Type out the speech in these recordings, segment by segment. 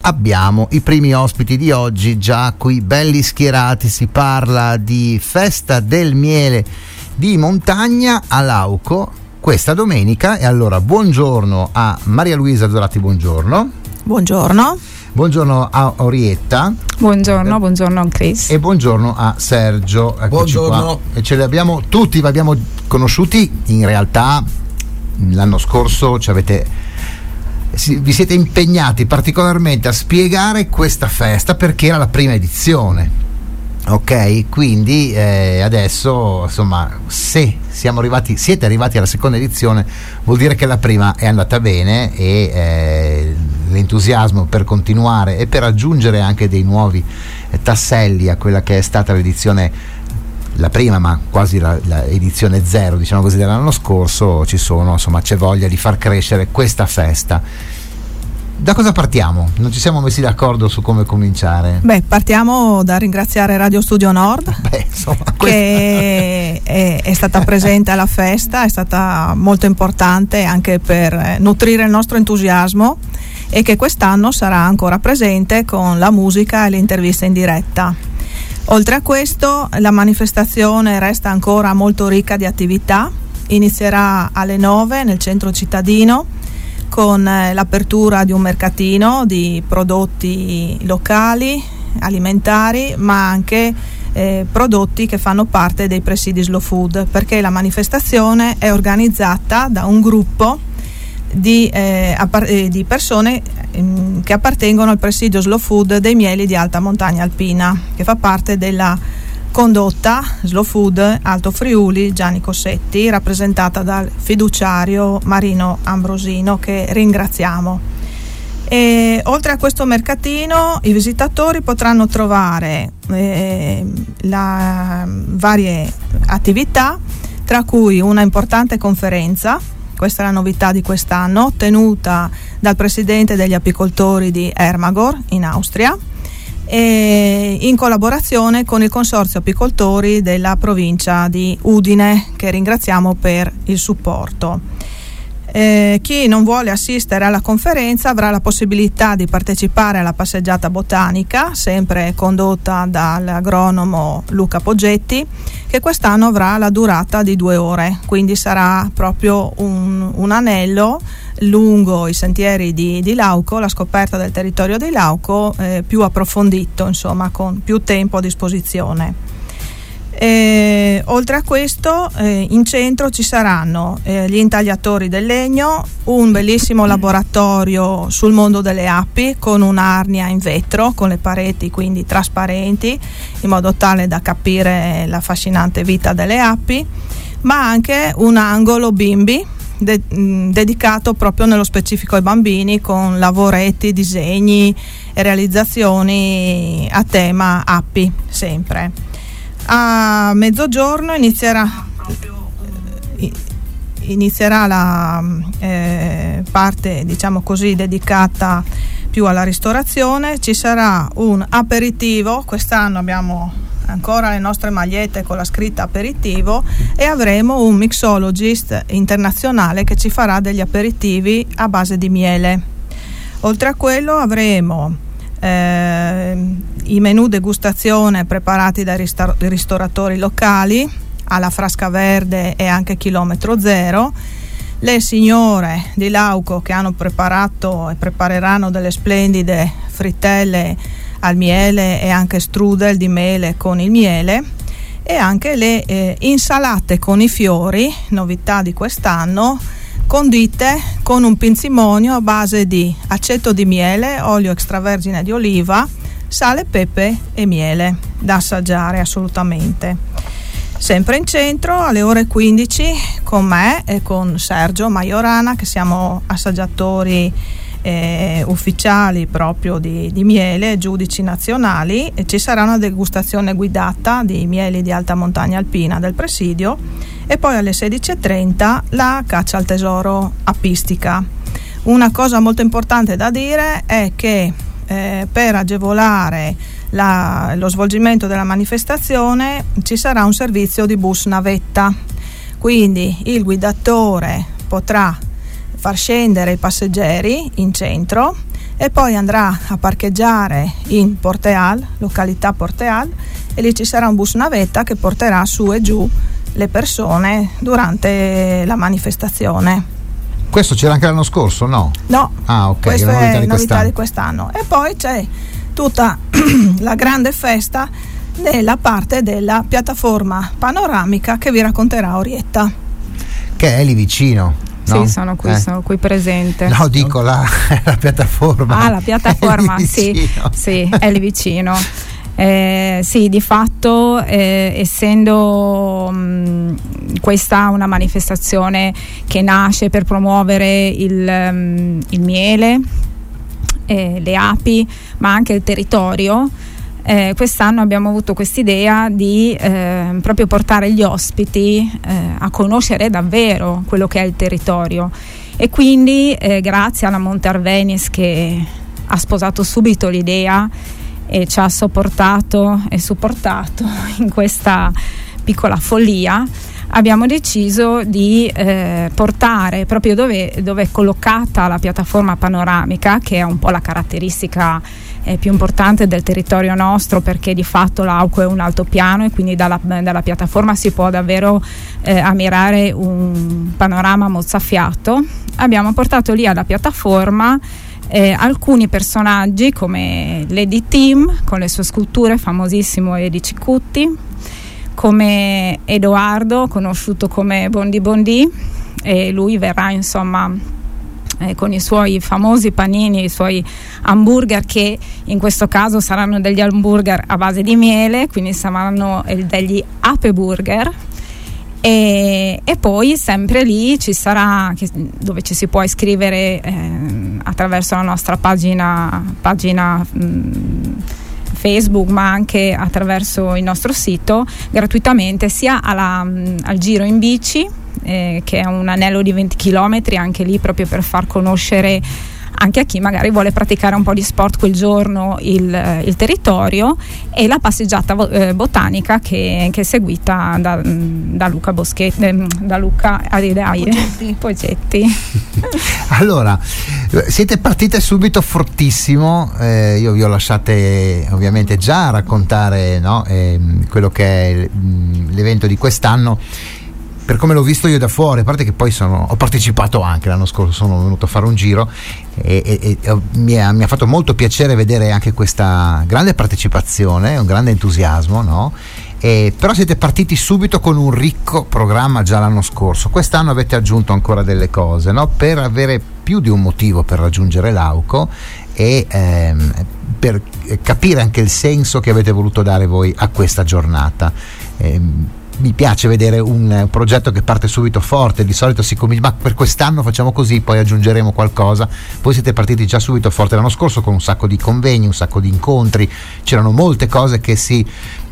abbiamo i primi ospiti di oggi già qui belli schierati. Si parla di Festa del Miele di Montagna a Lauco questa domenica, e allora buongiorno a Maria Luisa Dorati, buongiorno. Buongiorno a Orietta. Buongiorno a Chris. E buongiorno a Sergio. Eccoci buongiorno. Qua. E ce li abbiamo tutti, vi abbiamo conosciuti in realtà l'anno scorso, vi siete impegnati particolarmente a spiegare questa festa perché era la prima edizione. Ok, quindi adesso insomma, se siete arrivati alla seconda edizione, vuol dire che la prima è andata bene, e l'entusiasmo per continuare e per aggiungere anche dei nuovi tasselli a quella che è stata l'edizione, la prima ma quasi la edizione zero, diciamo così, dell'anno scorso, c'è voglia di far crescere questa festa. Da cosa partiamo? Non ci siamo messi d'accordo su come cominciare. Partiamo da ringraziare Radio Studio Nord, che è stata presente alla festa, è stata molto importante anche per nutrire il nostro entusiasmo, e che quest'anno sarà ancora presente con la musica e le interviste in diretta. Oltre a questo, la manifestazione resta ancora molto ricca di attività. Inizierà alle 9 nel centro cittadino con l'apertura di un mercatino di prodotti locali, alimentari, ma anche prodotti che fanno parte dei presidi Slow Food, perché la manifestazione è organizzata da un gruppo di persone che appartengono al presidio Slow Food dei Mieli di Alta Montagna Alpina, che fa parte della condotta Slow Food Alto Friuli Gianni Cossetti, rappresentata dal fiduciario Marino Ambrosino, che ringraziamo. E oltre a questo mercatino, i visitatori potranno trovare varie attività, tra cui una importante conferenza. Questa è la novità di quest'anno, tenuta dal presidente degli apicoltori di Ermagor in Austria, e in collaborazione con il consorzio apicoltori della provincia di Udine, che ringraziamo per il supporto. Chi non vuole assistere alla conferenza avrà la possibilità di partecipare alla passeggiata botanica, sempre condotta dall'agronomo Luca Poggetti, che quest'anno avrà la durata di 2 ore, quindi sarà proprio un anello lungo i sentieri di Lauco, la scoperta del territorio di Lauco più approfondito, insomma, con più tempo a disposizione. Oltre a questo, in centro ci saranno gli intagliatori del legno, un bellissimo laboratorio sul mondo delle api con un'arnia in vetro, con le pareti quindi trasparenti, in modo tale da capire l'affascinante vita delle api, ma anche un angolo bimbi dedicato proprio nello specifico ai bambini, con lavoretti, disegni e realizzazioni a tema api sempre. A mezzogiorno inizierà la parte, diciamo così, dedicata più alla ristorazione. Ci sarà un aperitivo, quest'anno abbiamo ancora le nostre magliette con la scritta aperitivo, e avremo un mixologist internazionale che ci farà degli aperitivi a base di miele. Oltre a quello avremo i menù degustazione preparati dai ristoratori locali alla Frasca Verde e anche Chilometro Zero. Le signore di Lauco che hanno preparato e prepareranno delle splendide frittelle al miele e anche strudel di mele con il miele, e anche le insalate con i fiori, novità di quest'anno, condite con un pinzimonio a base di aceto di miele, olio extravergine di oliva, sale, pepe e miele, da assaggiare assolutamente. Sempre in centro alle ore 15 con me e con Sergio Majorana, che siamo assaggiatori ufficiali proprio di miele, giudici nazionali, e ci sarà una degustazione guidata di mieli di Alta Montagna Alpina del presidio, e poi alle 16:30 la caccia al tesoro apistica. Una cosa molto importante da dire è che per agevolare lo svolgimento della manifestazione ci sarà un servizio di bus navetta, quindi il guidatore potrà far scendere i passeggeri in centro e poi andrà a parcheggiare in Porteal, località Porteal, e lì ci sarà un bus navetta che porterà su e giù le persone durante la manifestazione. Questo c'era anche l'anno scorso, no? No, ok, questa è la novità di quest'anno. E poi c'è tutta la grande festa nella parte della piattaforma panoramica che vi racconterà Orietta, che è lì vicino. No? Sì, sono qui presente. No, dico la piattaforma. La piattaforma, sì, è lì vicino. Sì, di fatto essendo questa una manifestazione che nasce per promuovere il miele, le api, ma anche il territorio, quest'anno abbiamo avuto quest'idea di proprio portare gli ospiti a conoscere davvero quello che è il territorio, e quindi grazie alla Monte Arvenis, che ha sposato subito l'idea e ci ha supportato in questa piccola follia, abbiamo deciso di portare proprio dove è collocata la piattaforma panoramica, che è un po' la caratteristica più importante del territorio nostro, perché di fatto l'Auco è un altopiano e quindi dalla piattaforma si può davvero ammirare un panorama mozzafiato. Abbiamo portato lì alla piattaforma alcuni personaggi come Lady Tim con le sue sculture, famosissimo Edi Cicutti, come Edoardo, conosciuto come Bondi Bondi, e lui verrà insomma con i suoi famosi panini, i suoi hamburger, che in questo caso saranno degli hamburger a base di miele, quindi saranno degli ape burger. E poi sempre lì ci sarà, dove ci si può iscrivere attraverso la nostra pagina Facebook, ma anche attraverso il nostro sito, gratuitamente, sia al giro in bici, che è un anello di 20 km, anche lì proprio per far conoscere anche a chi magari vuole praticare un po' di sport quel giorno il territorio, e la passeggiata botanica che è seguita da Luca Boschetti, da Luca Poggetti. Allora, siete partite subito fortissimo, io vi ho lasciate ovviamente già raccontare, no, quello che è l'evento di quest'anno. Per come l'ho visto io da fuori, a parte che poi ho partecipato anche l'anno scorso, sono venuto a fare un giro e mi ha fatto molto piacere vedere anche questa grande partecipazione, un grande entusiasmo, no? Però siete partiti subito con un ricco programma già l'anno scorso. Quest'anno avete aggiunto ancora delle cose, no? Per avere più di un motivo per raggiungere l'Auco e per capire anche il senso che avete voluto dare voi a questa giornata. Mi piace vedere un progetto che parte subito forte. Di solito si comincia, ma per quest'anno facciamo così, poi aggiungeremo qualcosa. Voi siete partiti già subito forte l'anno scorso con un sacco di convegni, un sacco di incontri, c'erano molte cose che si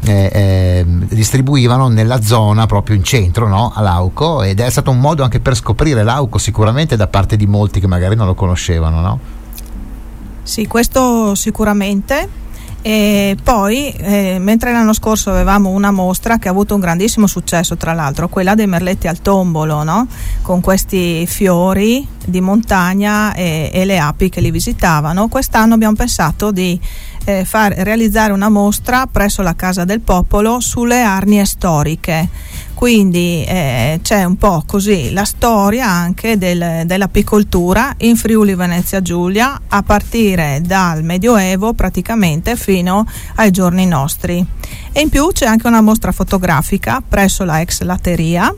distribuivano nella zona proprio in centro, no? All'Auco, ed è stato un modo anche per scoprire l'Auco sicuramente da parte di molti che magari non lo conoscevano, no? Sì, questo sicuramente. E poi mentre l'anno scorso avevamo una mostra che ha avuto un grandissimo successo, tra l'altro quella dei merletti al tombolo, no? Con questi fiori di montagna e le api che li visitavano, quest'anno abbiamo pensato di realizzare una mostra presso la Casa del Popolo sulle arnie storiche. Quindi c'è un po' così la storia anche dell'apicoltura in Friuli Venezia Giulia, a partire dal Medioevo praticamente fino ai giorni nostri. E in più c'è anche una mostra fotografica presso la ex latteria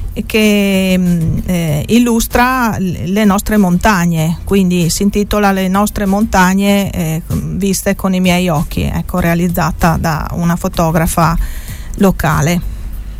che illustra le nostre montagne, quindi si intitola Le nostre montagne viste con i miei occhi, ecco, realizzata da una fotografa locale.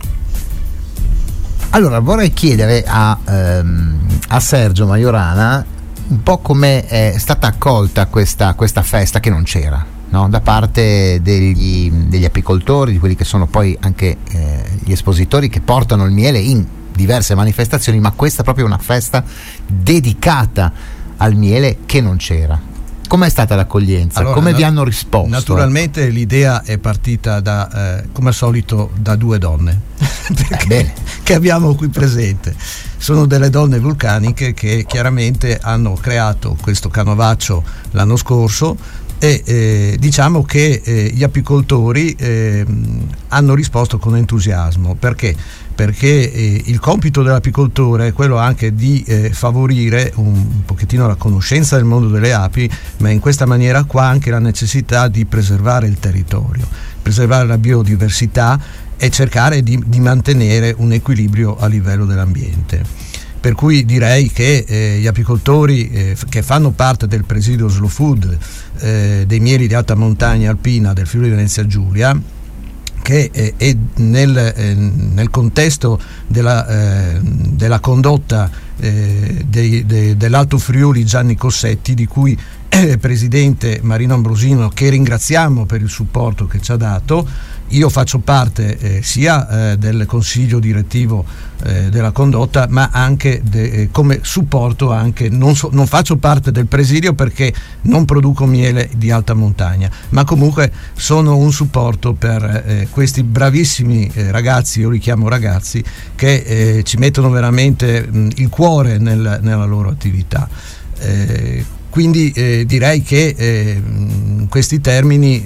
Allora vorrei chiedere a Sergio Majorana un po' come è stata accolta questa festa che non c'era, no? Da parte degli apicoltori, di quelli che sono poi anche gli espositori che portano il miele in diverse manifestazioni, ma questa è proprio una festa dedicata al miele che non c'era. Com'è stata l'accoglienza? Allora, come vi hanno risposto? Naturalmente l'idea è partita come al solito da 2 donne che abbiamo qui presente. Sono delle donne vulcaniche che chiaramente hanno creato questo canovaccio l'anno scorso e diciamo che gli apicoltori hanno risposto con entusiasmo. Perché il compito dell'apicoltore è quello anche di favorire un pochettino la conoscenza del mondo delle api, ma in questa maniera qua anche la necessità di preservare il territorio, preservare la biodiversità e cercare di mantenere un equilibrio a livello dell'ambiente. Per cui direi che gli apicoltori che fanno parte del presidio Slow Food dei mieli di alta montagna alpina del Friuli Venezia Giulia, che è nel contesto della condotta dell'Alto Friuli Gianni Cossetti, di cui è presidente Marino Ambrosino, che ringraziamo per il supporto che ci ha dato. Io faccio parte sia del consiglio direttivo della condotta, ma anche come supporto anche non faccio parte del presidio perché non produco miele di alta montagna, ma comunque sono un supporto per questi bravissimi ragazzi, io li chiamo ragazzi, che ci mettono veramente il cuore nella loro attività. Quindi direi che in questi termini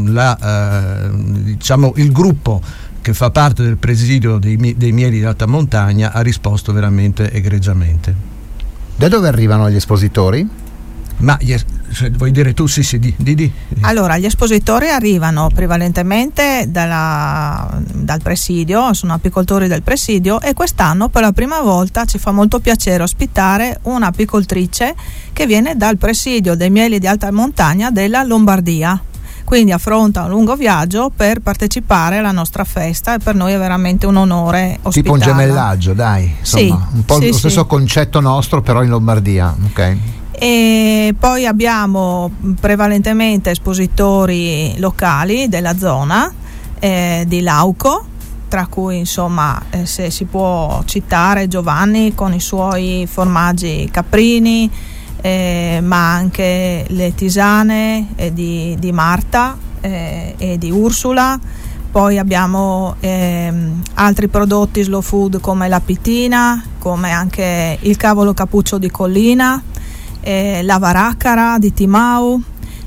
diciamo il gruppo che fa parte del presidio dei mieli di alta montagna ha risposto veramente egregiamente. Da dove arrivano gli espositori? Ma vuoi dire tu? Sì, di. Allora, gli espositori arrivano prevalentemente dal presidio, sono apicoltori del presidio, e quest'anno per la prima volta ci fa molto piacere ospitare un'apicoltrice che viene dal presidio dei mieli di alta montagna della Lombardia. Quindi affronta un lungo viaggio per partecipare alla nostra festa e per noi è veramente un onore ospitarla. Tipo un gemellaggio, dai, insomma, sì, un po' lo stesso concetto nostro, però in Lombardia, ok? E poi abbiamo prevalentemente espositori locali della zona di Lauco, tra cui insomma se si può citare Giovanni con i suoi formaggi caprini, ma anche le tisane di Marta e di Ursula. Poi abbiamo altri prodotti slow food come la pitina, come anche il cavolo cappuccio di Collina, la varaccara di Timau,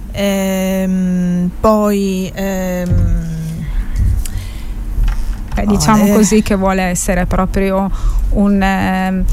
poi diciamo così che vuole essere proprio un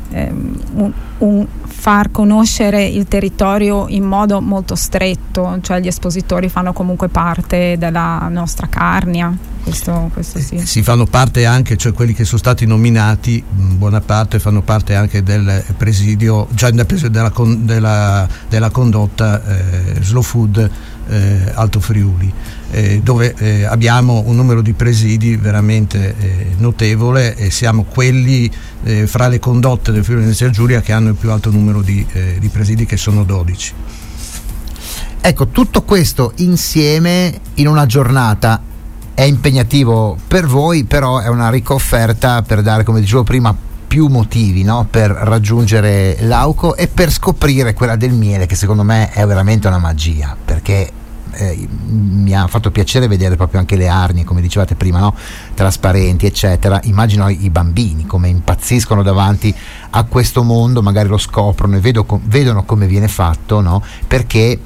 far conoscere il territorio in modo molto stretto, cioè gli espositori fanno comunque parte della nostra Carnia, questo sì. Si fanno parte anche, cioè quelli che sono stati nominati, buona parte fanno parte anche del presidio, già del presidio della condotta Slow Food Alto Friuli, dove abbiamo un numero di presidi veramente notevole, e siamo quelli fra le condotte del Friuli Venezia Giulia che hanno il più alto numero di presidi, che sono 12. Ecco, tutto questo insieme in una giornata è impegnativo per voi, però è una ricca offerta per dare, come dicevo prima, più motivi, no? Per raggiungere Lauco e per scoprire quella del miele, che secondo me è veramente una magia, perché mi ha fatto piacere vedere proprio anche le arnie, come dicevate prima, no? Trasparenti eccetera. Immagino i bambini come impazziscono davanti a questo mondo, magari lo scoprono e vedono come viene fatto, no? Perché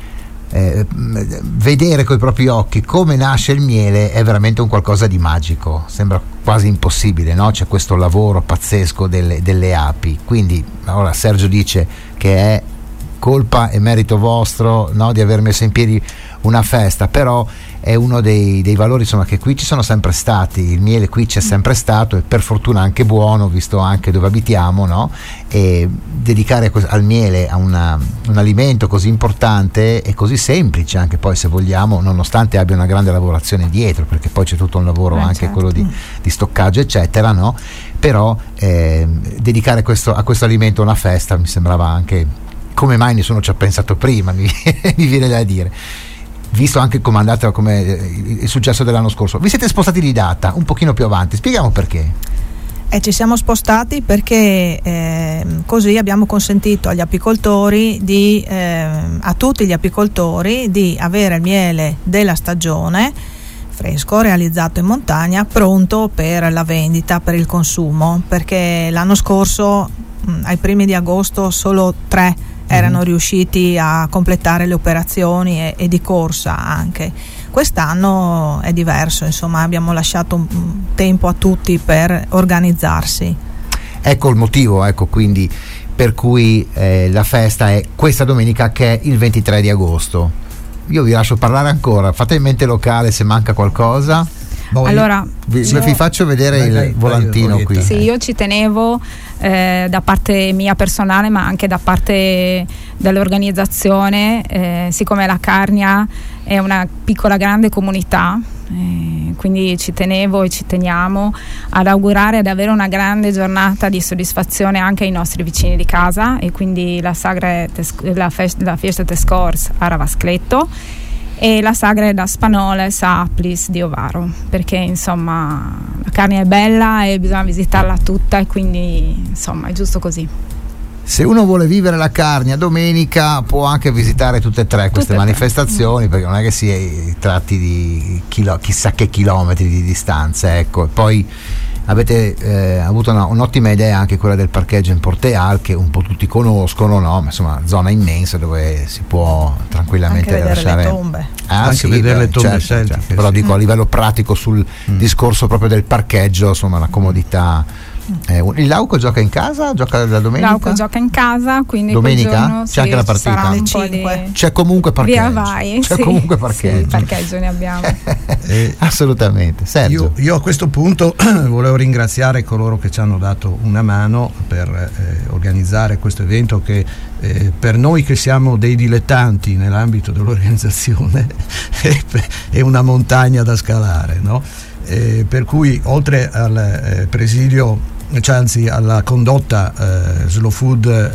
vedere coi propri occhi come nasce il miele è veramente un qualcosa di magico, sembra quasi impossibile, no? C'è questo lavoro pazzesco delle api. Quindi ora Sergio dice che è colpa e merito vostro, no? Di aver messo in piedi una festa, però è uno dei valori, insomma, che qui ci sono sempre stati. Il miele qui c'è sempre stato, e per fortuna anche buono, visto anche dove abitiamo, no? E dedicare al miele, a un alimento così importante e così semplice anche, poi, se vogliamo, nonostante abbia una grande lavorazione dietro, perché poi c'è tutto un lavoro anche certo, quello di stoccaggio eccetera, no? Però dedicare a questo alimento una festa mi sembrava anche, come mai nessuno ci ha pensato prima, mi viene da dire, visto anche come è andata, come il successo dell'anno scorso. Vi siete spostati di data un pochino più avanti, spieghiamo perché. E ci siamo spostati perché così abbiamo consentito agli apicoltori a tutti gli apicoltori di avere il miele della stagione fresco realizzato in montagna, pronto per la vendita, per il consumo, perché l'anno scorso ai primi di agosto solo 3 erano riusciti a completare le operazioni e di corsa anche. Quest'anno è diverso, insomma, abbiamo lasciato un tempo a tutti per organizzarsi. Ecco il motivo, quindi per cui la festa è questa domenica, che è il 23 di agosto. Io vi lascio parlare ancora, fate in mente locale se manca qualcosa. Allora, vi faccio vedere il volantino qui. Sì, io ci tenevo da parte mia personale, ma anche da parte dell'organizzazione, siccome la Carnia è una piccola grande comunità, quindi ci tenevo e ci teniamo ad augurare ad avere una grande giornata di soddisfazione anche ai nostri vicini di casa, e quindi la Fiesta Tescors a Ravascletto e la Sagre da Spanoles a Aplis di Ovaro, perché insomma la Carnia è bella e bisogna visitarla tutta, e quindi insomma è giusto così. Se uno vuole vivere la Carnia domenica può anche visitare tutte e tre queste manifestazioni, perché non è che si tratti di chissà che chilometri di distanza, ecco. E poi avete avuto un'ottima idea anche quella del parcheggio in Porteal, che un po' tutti conoscono, no? Ma insomma, zona immensa dove si può tranquillamente anche vedere lasciare le tombe. Anche vedere le tombe, certo. Però dico, a livello pratico sul discorso proprio del parcheggio, insomma, la comodità. Il Lauco gioca in casa? Gioca la domenica? Lauco gioca in casa, quindi domenica giorno, c'è anche la partita. Sarà alle 5. C'è comunque parcheggio. Via vai, c'è comunque parcheggio. Sì, parcheggio ne abbiamo. Assolutamente. Sergio. Io a questo punto volevo ringraziare coloro che ci hanno dato una mano per organizzare questo evento, che per noi che siamo dei dilettanti nell'ambito dell'organizzazione è una montagna da scalare, no? Per cui oltre al presidio, cioè anzi alla condotta Slow Food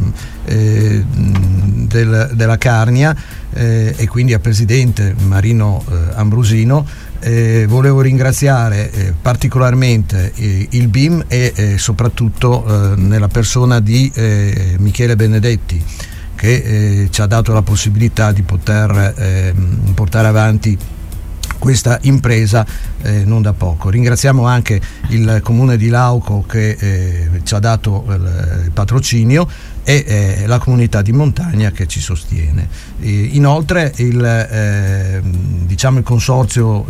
della Carnia, e quindi al presidente Marino Ambrosino, volevo ringraziare particolarmente il BIM e soprattutto nella persona di Michele Benedetti, che ci ha dato la possibilità di poter portare avanti questa impresa non da poco. Ringraziamo anche il comune di Lauco che ci ha dato il patrocinio, e la comunità di montagna che ci sostiene. Inoltre il consorzio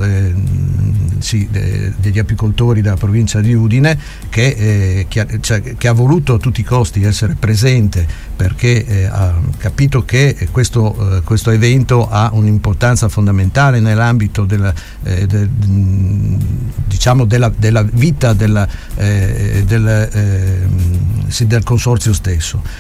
degli apicoltori della provincia di Udine, che ha voluto a tutti i costi essere presente, perché ha capito che questo evento ha un'importanza fondamentale nell'ambito della vita del consorzio stesso.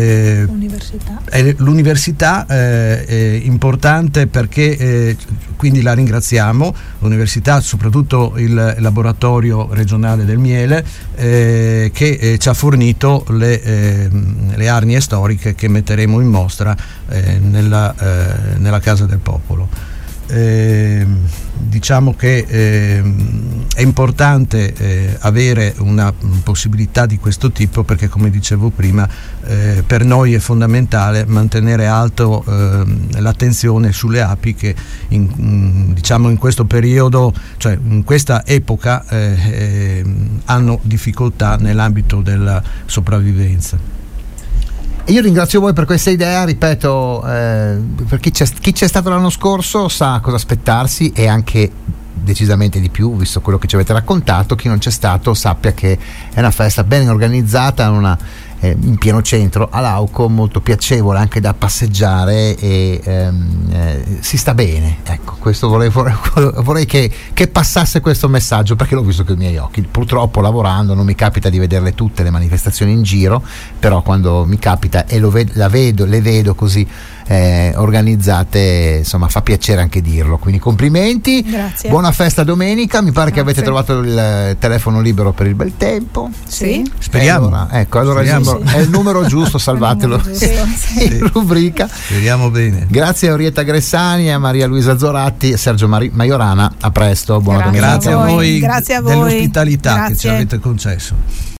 L'università è importante perché quindi la ringraziamo, l'università, soprattutto il laboratorio regionale del miele, che ci ha fornito le arnie storiche che metteremo in mostra nella Casa del Popolo. Diciamo che è importante avere una possibilità di questo tipo, perché come dicevo prima per noi è fondamentale mantenere alto l'attenzione sulle api che in questo periodo, cioè in questa epoca, hanno difficoltà nell'ambito della sopravvivenza. Io ringrazio voi per questa idea, ripeto, per chi c'è stato l'anno scorso sa cosa aspettarsi, e anche decisamente di più, visto quello che ci avete raccontato. Chi non c'è stato sappia che è una festa ben organizzata, in pieno centro a Lauco, molto piacevole anche da passeggiare, e si sta bene, ecco. Questo vorrei che passasse questo messaggio, perché l'ho visto con i miei occhi. Purtroppo lavorando non mi capita di vederle tutte le manifestazioni in giro, però quando mi capita e le vedo così organizzate, insomma fa piacere anche dirlo, quindi complimenti. Grazie. Buona festa domenica, mi pare che avete trovato il telefono libero per il bel tempo. Sì. Speriamo. Allora Speriamo. è il numero giusto, salvatelo in rubrica. Speriamo bene. Grazie a Orietta Gressani, a Maria Luisa Zoratti e Sergio Maiorana, a presto, buona domenica. Grazie a voi, Grazie a voi. dell'ospitalità che ci Grazie. avete concesso.